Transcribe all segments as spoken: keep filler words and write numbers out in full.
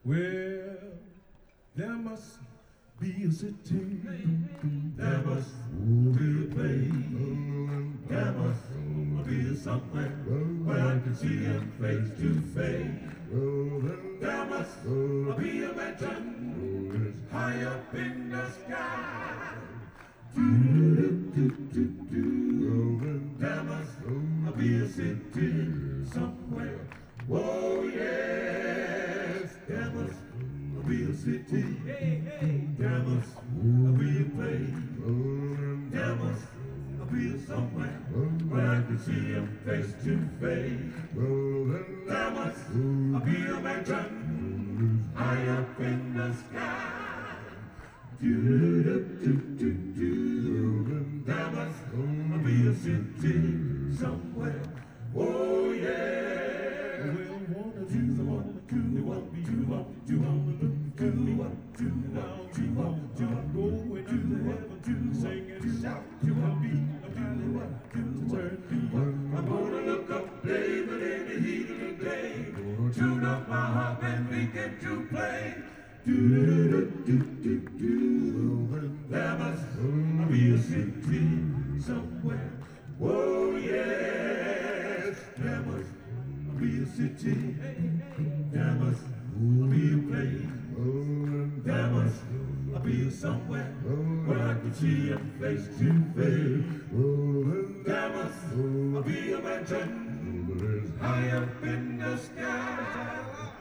Well, there must be a city, there must be a place, there must be somewhere where I can see him face to face. There must be a mansion high up in the sky. There must be a city somewhere. Oh yes, there must be a city. There must be a place. There must be somewhere where I can see him face to face. There must be a mansion high up in the sky. Do, do, do, do, do. There must be a city somewhere. Oh yeah. Well, wanna do, wanna do, wanna do, wanna do, wanna do, wanna do, wanna do, wanna do, go into heaven to sing and shout to a beat, a do what to turn me on. I'm gonna look up, David, in the heat of the day. Tune up my harp and begin to play. Do, do, do, do, do, do. There must be a city somewhere. Oh yes, there must be a city. There must be a place. There must be somewhere where I can see him face to face. There must be a mansion high up in the sky.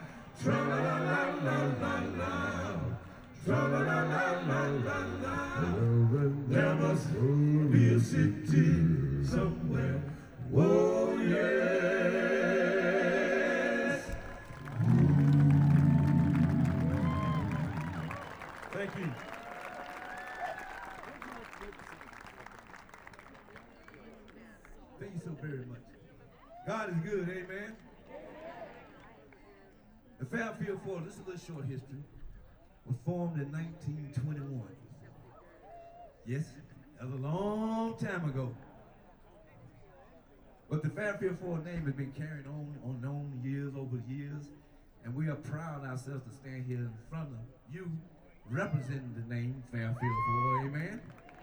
Tra-la-la-la-la-la-la, tra-la-la-la-la-la-la. There must be a city somewhere. Oh yes. Thank you. Thank you so very much. God is good, amen. The Fairfield Four, this is a little short history, was formed in nineteen twenty-one. Yes, that was a long time ago. But the Fairfield Four name has been carried on on known years over years, and we are proud ourselves to stand here in front of you representing the name Fairfield Four, amen?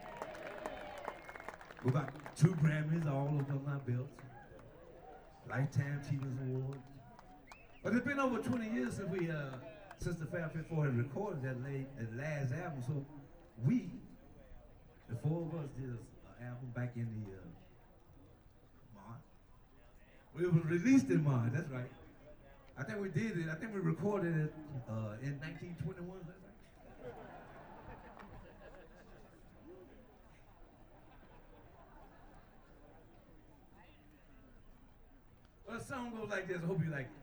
We've got two Grammys all over my belt, Lifetime Achievement Award. But it's been over twenty years since we, uh, since the Fairfield Four had recorded that, late, that last album. So we, the four of us, did an album back in the uh, March. We were released in March. That's right. I think we did it. I think we recorded it uh, in nineteen twenty-one. Is that right? Well, the song goes like this. I hope you like it.